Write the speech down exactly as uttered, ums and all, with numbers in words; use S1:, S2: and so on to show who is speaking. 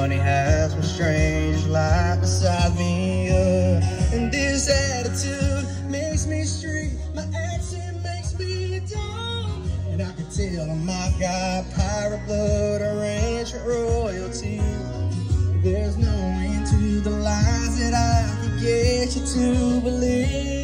S1: funny how some strangers lie beside me, uh, and this attitude makes me street, my accent makes me dumb, and I can tell I'm my guy, pirate blood or ancient royalty. There's no end to the lies that I can get you to believe.